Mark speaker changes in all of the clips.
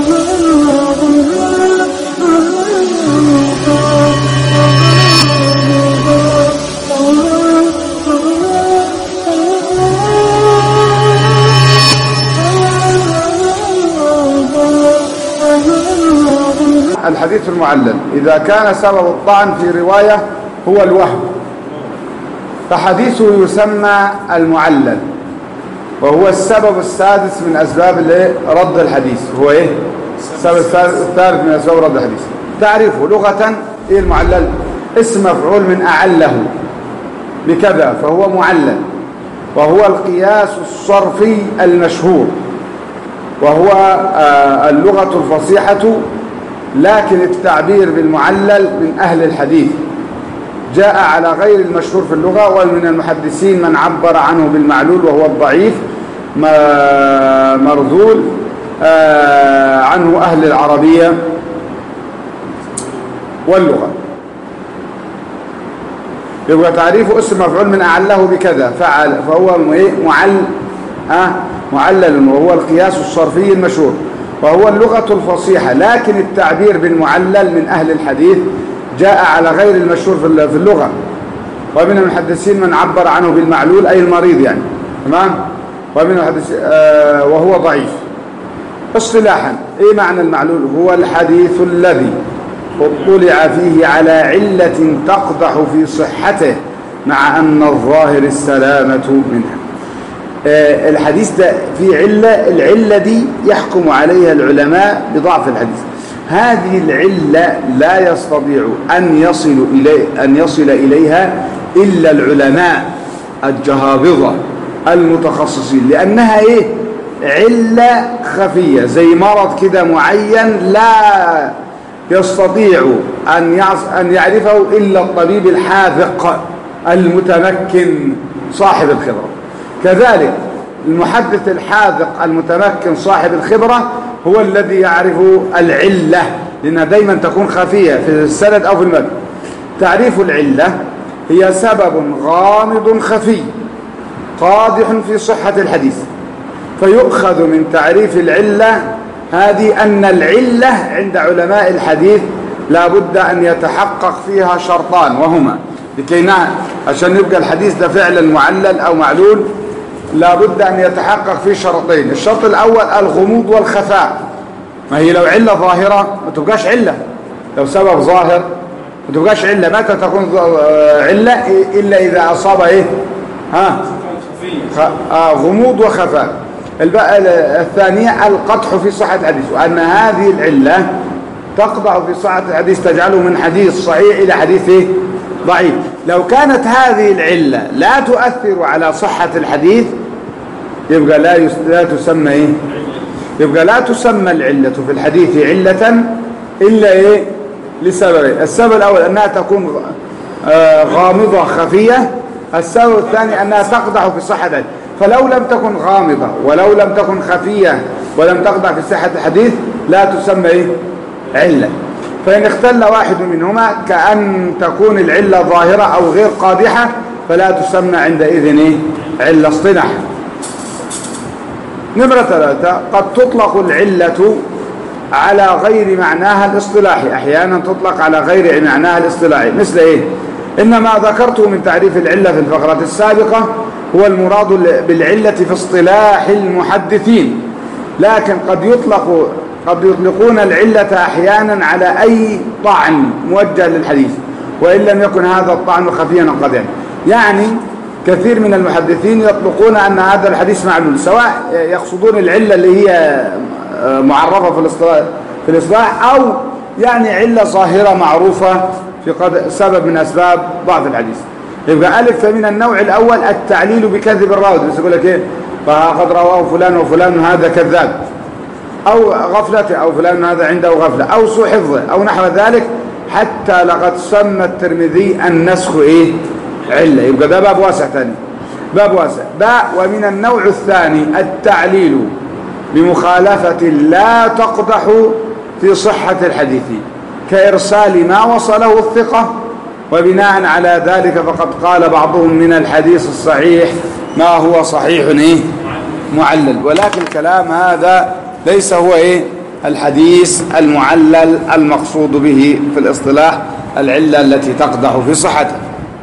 Speaker 1: الحديث المعلل إذا كان سبب الطعن في رواية هو الوهم فحديثه يسمى المعلل، وهو السبب السادس من أسباب رد الحديث. هو إيه؟ السبب الثالث من أسباب رد الحديث. تعريفه لغة إيه المعلل؟ اسم مفعول من أعله بكذا فهو معلل، وهو القياس الصرفي المشهور، وهو اللغة الفصيحة، لكن التعبير بالمعلل من أهل الحديث جاء على غير المشهور في اللغة، ومن المحدثين من عبر عنه بالمعلول وهو الضعيف مرذول عنه أهل العربية واللغة. يبقى تعريفه اسم مفعول من أعله بكذا فعل، فهو معلل، وهو القياس الصرفي المشهور، وهو اللغة الفصيحة، لكن التعبير بالمعلل من أهل الحديث جاء على غير المشهور في اللغة، ومن المحدثين من عبر عنه بالمعلول أي المريض يعني، تمام؟ ومن المحدثين وهو ضعيف. اصطلاحا ايه معنى المعلول؟ هو الحديث الذي اطلع فيه على علة تقدح في صحته مع أن الظاهر السلامة منها. الحديث ده فيه علة، العلة دي يحكم عليها العلماء بضعف الحديث. هذه العلة لا يستطيع أن يصل إليها إلا العلماء الجهابظة المتخصصين، لأنها إيه؟ علة خفية زي مرض كده معين لا يستطيع أن يعرفه إلا الطبيب الحاذق المتمكن صاحب الخبرة. كذلك المحدث الحاذق المتمكن صاحب الخبرة هو الذي يعرف العلة، لأنها دايما تكون خفية في السند أو في المتن. تعريف العلة هي سبب غامض خفي قادح في صحة الحديث. فيؤخذ من تعريف العلة هذه أن العلة عند علماء الحديث لا بد أن يتحقق فيها شرطان، وهما عشان يبقى الحديث ده فعلا معلل أو معلول لا بد أن يتحقق فيه شرطين. الشرط الأول الغموض والخفاء. ما هي لو علة ظاهرة ما تبقاش علة، لو سبب ظاهر ما تبقاش علة. متى تكون علة؟ إلا إذا أصاب إيه؟ غموض وخفاء. الثانية القدح في صحة الحديث، وأن هذه العلة تقدح في صحة الحديث تجعله من حديث صحيح إلى حديث إيه؟ ضعيف. لو كانت هذه العلة لا تؤثر على صحة الحديث يبقى لا تسمى إيه؟ يبقى لا تسمى العلة في الحديث علة إلا إيه؟ لسببين. السبب الأول أنها تكون غامضة خفية، السبب الثاني أنها تقدح في صحة الحديث. فلو لم تكن غامضة ولو لم تكن خفية ولم تقدح في صحة الحديث لا تسمى إيه؟ علة. فإن اختل واحد منهما كأن تكون العلة ظاهرة أو غير قادحة فلا تسمى عندئذ إيه؟ علة اصطلاح. نمرة 3 قد تطلق العلة على غير معناها الاصطلاحي، أحيانا تطلق على غير معناها الاصطلاحي. مثل إيه؟ إنما ذكرته من تعريف العلة في الفقرة السابقة هو المراد بالعلة في اصطلاح المحدثين، لكن قد يطلقون العلة أحيانا على أي طعن موجه للحديث وإن لم يكن هذا الطعن خفيا قديما. يعني كثير من المحدثين يطلقون أن هذا الحديث معلول، سواء يقصدون العلة اللي هي معرفة في الإصلاح أو يعني علة ظاهرة معروفة في سبب من أسباب ضعف الحديث. يبقى ألف من النوع الأول التعليل بكذب الراوي، بس يقول لك إيه؟ فقد رواه فلان وفلان هذا كذاب، أو غفلته، أو فلان هذا عنده غفلة، أو سوء حفظه، أو نحو ذلك. حتى لقد سمى الترمذي النسخ إيه؟ علة. يبقى ده باب واسع ثاني، باب واسع. ومن النوع الثاني التعليل بمخالفة لا تقدح في صحة الحديث كإرسال ما وصله الثقة، وبناء على ذلك فقد قال بعضهم من الحديث الصحيح ما هو صحيح إيه؟ معلل. ولكن الكلام هذا ليس هو إيه؟ الحديث المعلل المقصود به في الاصطلاح العلة التي تقدح في صحته.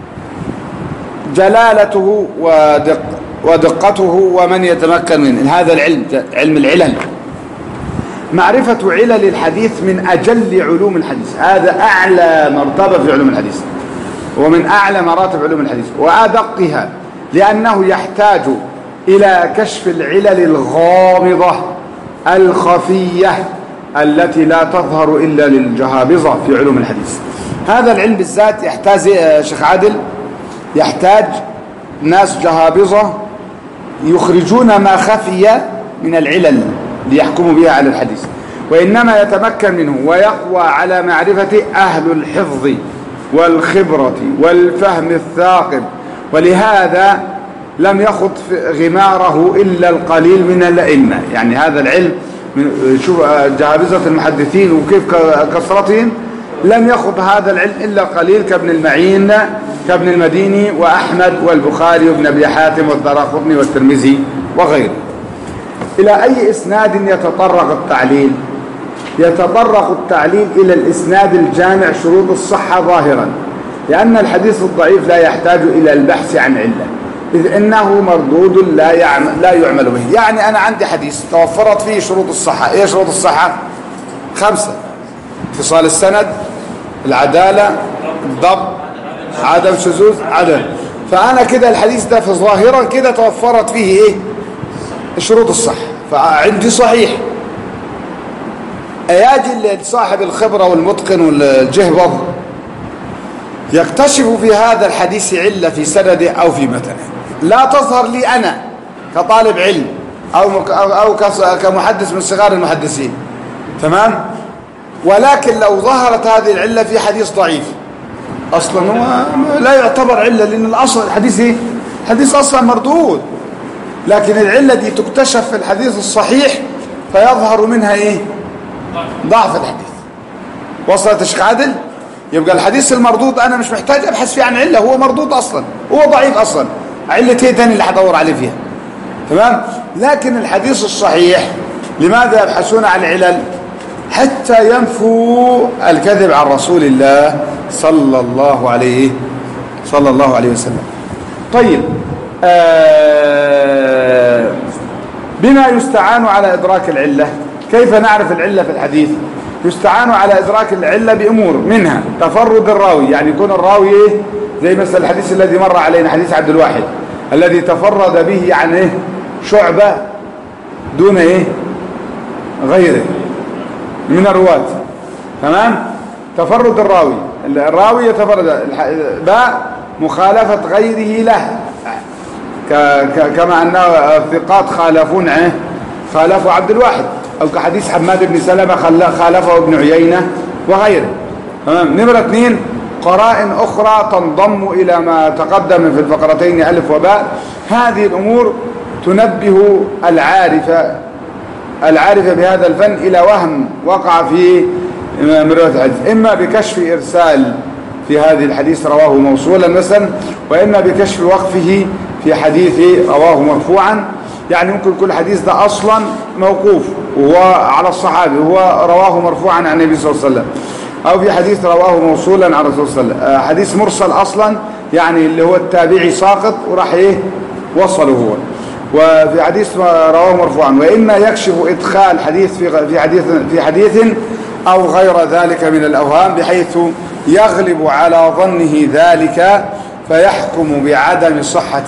Speaker 1: جلالته ودقته ومن يتمكن منه. هذا العلم علم العلل، معرفة علل الحديث من أجل علوم الحديث. هذا أعلى مرتبة في علوم الحديث ومن أعلى مراتب علوم الحديث وأدقها، لأنه يحتاج إلى كشف العلل الغامضة الخفية التي لا تظهر إلا للجهابذة في علوم الحديث. هذا العلم بالذات يحتاج شيخ عادل، يحتاج ناس جهابذة يخرجون ما خفي من العلل ليحكموا بها على الحديث، وإنما يتمكن منه ويقوى على معرفة أهل الحفظ والخبرة والفهم الثاقب. ولهذا لم يخض غماره إلا القليل من الأئمة. يعني هذا العلم شوف جهابذة المحدثين وكيف كثرتهم، لم يخض هذا العلم إلا القليل كابن المعين كابن المديني وأحمد والبخاري وابن أبي حاتم والدارقطني والترمذي وغيره. إلى أي إسناد يتطرق التعليل؟ يتطرق التعليل إلى الإسناد الجامع شروط الصحة ظاهرا، لأن الحديث الضعيف لا يحتاج إلى البحث عن علة، إذ إنه مردود لا يعمل به. يعني أنا عندي حديث توفرت فيه شروط الصحة. إيه شروط الصحة؟ 5: اتصال السند، العدالة، الضبط، عدم شذوذ، عدم. فأنا كده الحديث ده في ظاهرا كده توفرت فيه إيه؟ شروط الصحة، فعندي صحيح. يجي صاحب الخبرة والمتقن والجهبذ يكتشف في هذا الحديث علة في سنده أو في متنه لا تظهر لي أنا كطالب علم أو كمحدث من صغار المحدثين، تمام؟ ولكن لو ظهرت هذه العلة في حديث ضعيف أصلا هو لا يعتبر علة، لأن الأصل الحديث إيه؟ حديث أصلا مردود، لكن العلة دي تكتشف في الحديث الصحيح فيظهر منها إيه؟ ضعف الحديث. وصلت يا شيخ عادل؟ يبقى الحديث المردود أنا مش محتاج أبحث فيه عن علة، هو مردود أصلا، هو ضعيف أصلا، علة إيه تاني اللي هدور عليه فيها؟ تمام؟ لكن الحديث الصحيح لماذا يبحثون عن علل؟ حتى ينفوا الكذب عن رسول الله صلى الله عليه وسلم. طيب، بما يستعان على إدراك العلة؟ كيف نعرف العلة في الحديث؟ يستعان على إدراك العلة بأمور، منها تفرد الراوي، يعني يكون الراوي زي مثل الحديث الذي مر علينا حديث عبد الواحد الذي تفرد به عن شعبة دون غيره من الرواة، تمام؟ تفرد الراوي يتفرد. باء مخالفة غيره له، كما أن الثقات خالفوا عبد الواحد، أو كحديث حماد بن سلمة خالفه ابن عيينة وغيره، تمام؟ نمرة 2 قرائن أخرى تنضم إلى ما تقدم في الفقرتين ألف وباء. هذه الأمور تنبه العارف بهذا الفن إلى وهم وقع في مروة الحديث، إما بكشف إرسال في هذه الحديث رواه موصولا مثلا، وإما بكشف وقفه في حديث رواه مرفوعا. يعني ممكن كل حديث ده أصلا موقوف وهو على الصحابي وهو رواه مرفوعا عن النبي صلى الله عليه وسلم، أو في حديث رواه موصولا عن الرسول صلى الله عليه وسلم. حديث مرسل أصلا يعني اللي هو التابعي ساقط وراح وصله هو، وفي حديث رواه مرفوعا. وإما يكشف إدخال حديث في حديث أو غير ذلك من الأوهام بحيث يغلب على ظنه ذلك فيحكم بعدم صحة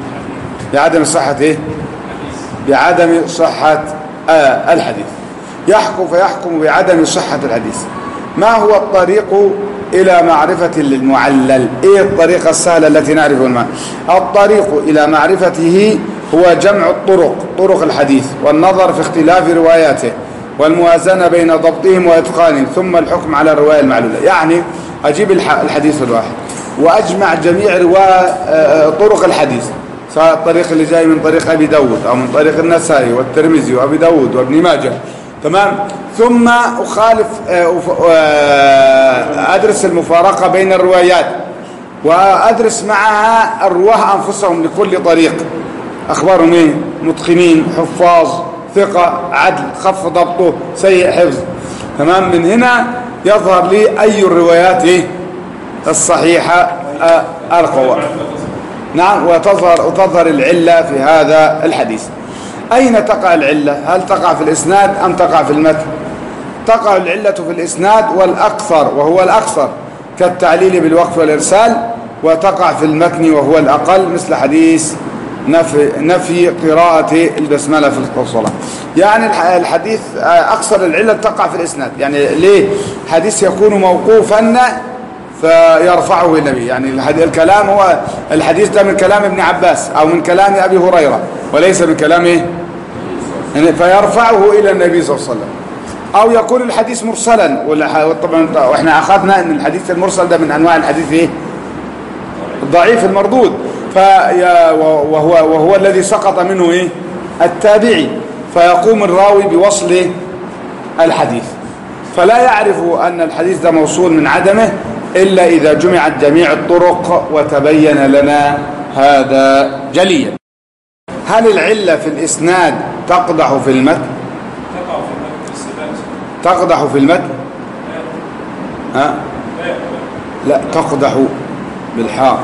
Speaker 1: الحديث. فيحكم بعدم صحة الحديث. ما هو الطريق إلى معرفة المعلل؟ إيه الطريقة السهلة التي نعرف المعنى؟ الطريق إلى معرفته هو جمع طرق الحديث والنظر في اختلاف رواياته والموازنة بين ضبطهم وإتقانهم، ثم الحكم على الرواية المعلولة. يعني أجيب الحديث الواحد وأجمع جميع طرق الحديث، سواء الطريق اللي جاي من طريق أبي داود أو من طريق النسائي والترمذي وأبي داود وابن ماجه، تمام؟ ثم أدرس المفارقة بين الروايات، وأدرس معها الرواه أنفسهم لكل طريق، أخبارهم متقنين حفاظ ثقة عدل خف ضبطه سيء حفظ. تمام. من هنا يظهر لي أي الروايات الصحيحة القوى. نعم. وتظهر العلة في هذا الحديث. أين تقع العلة؟ هل تقع في الإسناد أم تقع في المتن؟ تقع العلة في الإسناد والأكثر وهو الأكثر كالتعليل بالوقف والإرسال، وتقع في المتن وهو الأقل مثل حديث نفي قراءة البسملة في الصلاة. يعني الحديث أكثر العلة تقع في الإسناد. يعني ليه؟ حديث يكون موقوفا فيرفعه النبي، يعني الكلام هو الحديث ده من كلام ابن عباس أو من كلام أبي هريرة وليس من كلامه، فيرفعه إلى النبي صلى الله عليه وسلم. أو يكون الحديث مرسلا، طبعا واحنا أخذنا أن الحديث المرسل ده من أنواع الحديث الضعيف المردود، وهو الذي سقط منه التابعي، فيقوم الراوي بوصل الحديث، فلا يعرف أن الحديث ده موصول من عدمه إلا إذا جمعت جميع الطرق وتبين لنا هذا جليا. هل العلة في الإسناد تقدح في المتن؟ تقدح في المتن؟ ها؟ لا، تقدح بالحاء.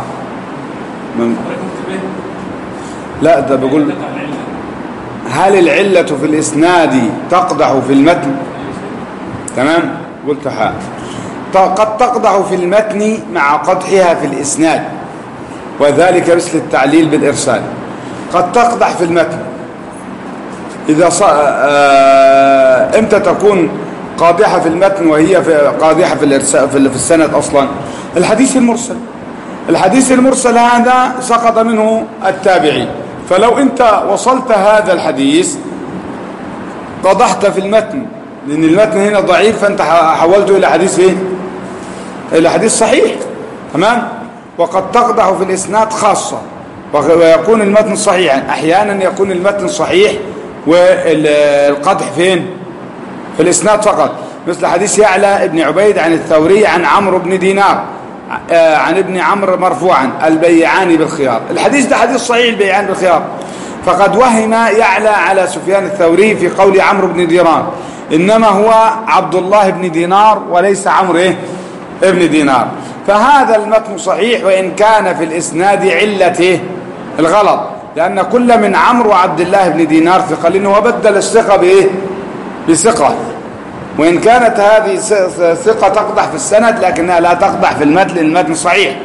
Speaker 1: لا، ده بيقول هل العلة في الإسناد تقدح في المتن؟ تمام. قلت حاء. قد تقدح في المتن مع قدحها في الإسناد، وذلك مثل التعليل بالإرسال. قد تقدح في المتن إذا امتى تكون قادحة في المتن وهي قادحة في السند أصلا؟ الحديث المرسل. الحديث المرسل هذا سقط منه التابعي، فلو أنت وصلت هذا الحديث قدحت في المتن، لأن المتن هنا ضعيف، فأنت حولته إلى حديث إلى حديث صحيح. تمام. وقد تقدح في الإسناد خاصة، ويكون المتن صحيحا. أحيانا يكون المتن صحيح والقدح فين؟ في الإسناد فقط، مثل حديث يعلى ابن عبيد عن الثوري عن عمرو بن دينار عن ابن عمرو مرفوعا البيعان بالخيار. الحديث ده حديث صحيح، البيعان بالخيار، فقد وهم يعلى على سفيان الثوري في قول عمرو بن دينار، إنما هو عبد الله بن دينار وليس عمرو ابن دينار. فهذا المتن صحيح وإن كان في الإسناد علته الغلط، لأن كل من عمرو وعبد الله بن دينار ثقة، لأنه بدل الثقة بثقة، وإن كانت هذه ثقة تقدح في السند لكنها لا تقدح في المتن، المتن صحيح.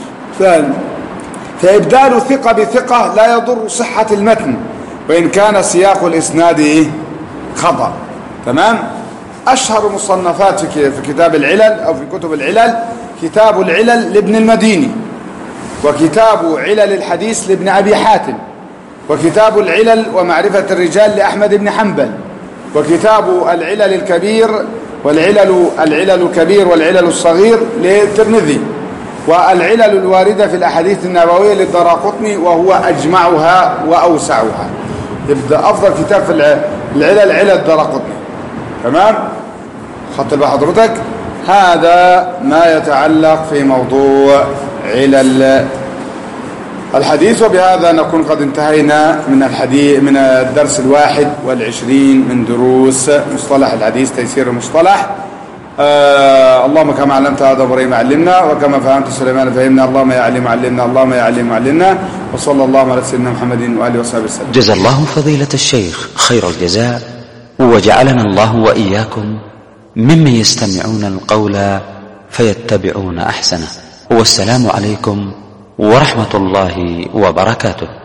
Speaker 1: فإبدال ثقة بثقة لا يضر صحة المتن وإن كان سياق الإسناد خطأ. تمام. أشهر مصنفات في كتاب العلل أو في كتب العلل كتاب العلل لابن المديني، وكتاب علل الحديث لابن أبي حاتم، وكتاب العلل ومعرفة الرجال لأحمد بن حنبل، وكتاب العلل الكبير العلل الكبير والعلل الصغير للترمذي، والعلل الواردة في الأحاديث النبوية للدراقطني وهو أجمعها وأوسعها. يبدأ أفضل كتاب في العلل علل الدراقطني. تمام. خط بقى حضرتك. هذا ما يتعلق في موضوع علل الحديث. وبهذا نكون قد انتهينا من الدرس 21 من دروس مصطلح الحديث تيسير المصطلح. اللهم كما علمت آدم إبراهيم علمنا، وكما فهمت سليمان فهمنا. اللهم يا عليم علمنا، اللهم يا عليم علمنا. وصلى الله على سيدنا محمد وآله وصحبه وسلم.
Speaker 2: جزا الله فضيلة الشيخ خير الجزاء، وجعلنا الله وإياكم ممن يستمعون القول فيتبعون أحسنه. والسلام عليكم ورحمة الله وبركاته.